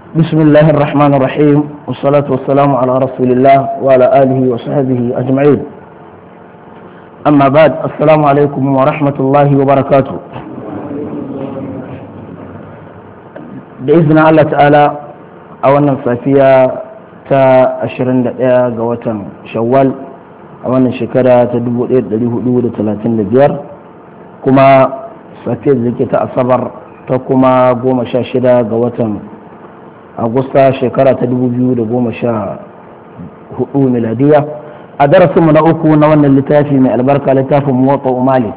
بسم الله الرحمن الرحيم والصلاة والسلام على رسول الله وعلى آله وصحبه أجمعين. أما بعد، السلام عليكم ورحمة الله وبركاته. بإذن الله تعالى أولا صافية تا 21 ga watan Shawwal a wannan shekara ta 1435 kuma safiyar da ke ta Asabar ta kuma 16 ga watan Agusta shekara ta 2014 miladiya. a darasinmu na uku na wannan littafi mai albarka, littafin Muwatta Malik.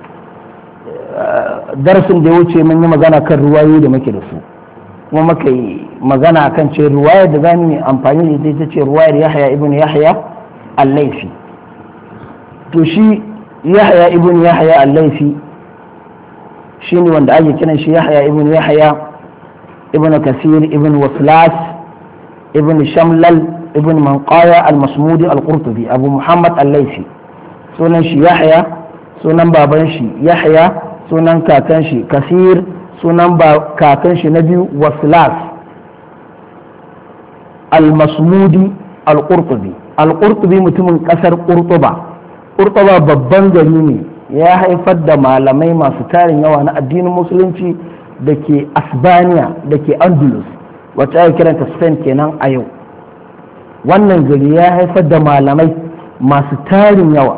Darasin da ya wuce mun yi magana kan ruwayoyi da muke da su, kuma muka yi magana kan ce ruwayar da za mu yi amfani da ita ce ruwayar Yahya ibn Yahya al-Laifi. to shi Yahya ibn Yahya al-Laifi shine wanda ake kiran shi Yahya ibn Yahya ibn Kasir ibn Waslas ibn Shamlal ibn Manqaya al-Masmudi al-Qurtubi, Abu Muhammad al-Laifi. sunan shi Yahya, sunan baban shi Yahya, sunan kakan shi Kasir, sunan kakan shi na biyu Waslas al-Masmudi al-Qurtubi. al-Qurtubi mutumin kasar Qurtuba babban gari ne, ya haifar da malamai masu tarin yawa na addinin musulunci da ke Asbaniya da ke Andalus, wacce ake kiranta Spain kenan a yau. wannan gari ya haifar da malamai masu tarin yawa,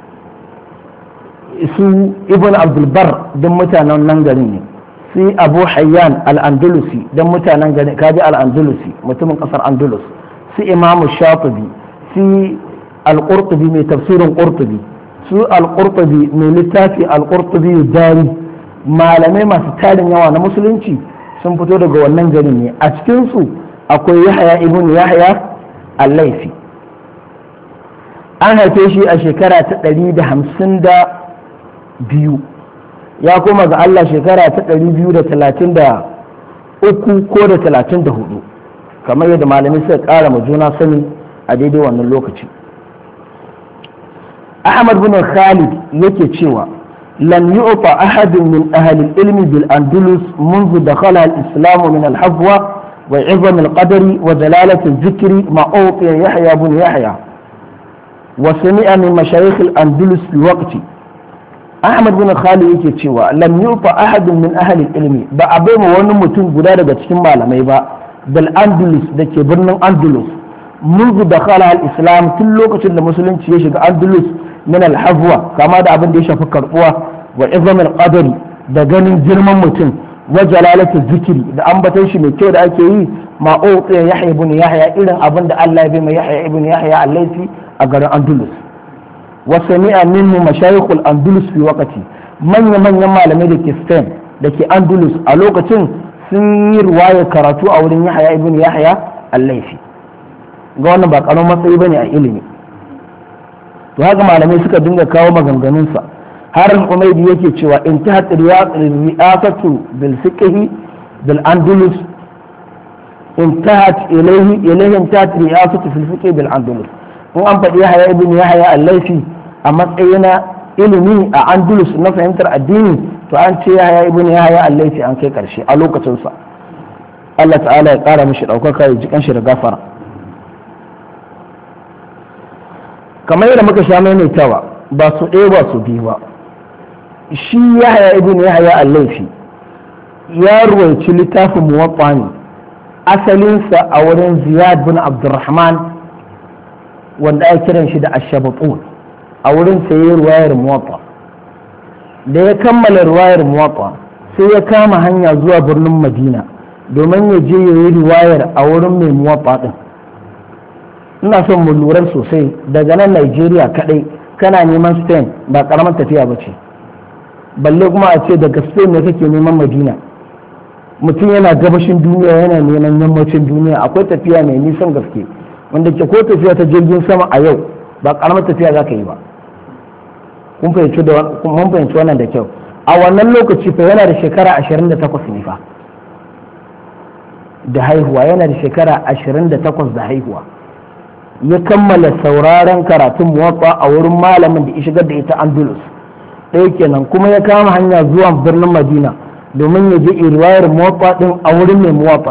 su Ibn Abdulbar don mutanen nan gari ne, su Abu Hayyan al-Andalusi don mutanen gari, kaji al-Andalusi mutumin kasar Andalus, su Imamu Shafi'i, su al-Qurtubi mai tafsirin Qurtubi, su al-Qurtubi mai littafi al-Qurtubi dari. malamai masu tarin yawa na musulunci sun fito daga wannan gari ne. a cikinsu akwai Yahya ibn Yahya al-Laifi. an haife shi a shekara ta 152, ya koma ga Allah shekara ta 233 ko da 34, kamar yadda malamai suka ƙara ma juna sani a daidai wannan lokaci. Ahmad bin Khalid yake cewa لم يعطى أحد من أهل العلم بالأندلس منذ دخل الإسلام من الحفوة وعظم القدر ودلالة الذكر ما أعطي يحيى بن يحيى وسمع من مشايخ الأندلس في وقته. أحمد بن خالد yake cewa lam yufa ahadun min ahli ilmi, ba a bai wani mutum guda daga cikin malamai ba dal Andalus da ke birnin Andalus منذ دخل الإسلام tun lokacin da musulunci ya shiga Andalus min al-hafwa, kama da abin da ya shafi karbuwa wa izam al-qadari da ganin girman mutum wa jalalatu zikiri da ambatan shi mai kyau da ake yi ma uqiya Yahya ibn Yahya, irin abin da Allah ya bai mai Yahya ibn Yahya al-Laifi a garin Andalus. wa sami'a minhu mashayikh al-Andalus fi waqti, manyan malamai da ke Spain da ke Andalus a lokacin sun yi ruwaya karatu a wurin Yahya ibn Yahya al-Laifi. ga wannan ba karamin matsayi bane a ilimi. to haka malamai suka dinga kawo maganganunsa, har Umaydi yake cewa intahat ri'asatu bil fiqh bil Andalus, intahat ilayhi intahat ri'asatu fil fiqh bil Andalus. in an faɗi Yahya ibn Yahya al-Laifi a matsayin ilimi a Andalus na fahimtar addini, to an ce Yahya ibn Yahya al-Laifi an kai karshe a lokacinsa. Allah ta'ala ya ƙara mishi ɗaukaka ya ji kanshi da gafara. kamar yadda muka sha maimaitawa ba su ɗaya ba su biyu ba, shi Yahya ibn Yahya al-Laifi ya ruwaici littafin Muwatta ne asalinsa a wurin Ziyad bin Abdurrahman wanda ake kiran shi da Ash-Shabatun, a wurin sa yayi ruwayar Muwatta. da ya kammala ruwayar Muwatta sai ya kama hanya zuwa birnin Madina domin ya je yayi ruwayar a wurin mai Muwatta din. ina son mu lura sosai, daga nan Nigeria kadai kana neman Spain ba karamar tafiya ba ce, balle kuma a ce daga Spain ne kake neman Madina. mutum yana gabashin duniya yana neman yammacin duniya, akwai tafiya mai nisan gaske wanda ke ko tafiya ta jirgin sama a yau ba karamar tafiya za ka yi ba. mun fahimci wannan da kyau. a wannan lokaci fa yana da shekara 28 ne fa da haihuwa, yana da shekara 28 da haihuwa. ya kammala sauraron karatun Muwatta a wurin malamin da ya shigar da ita Andalus ɗaya kenan, kuma ya kama hanya zuwa birnin Madina domin ya je riwayar Muwatta din a wurin mai Muwatta.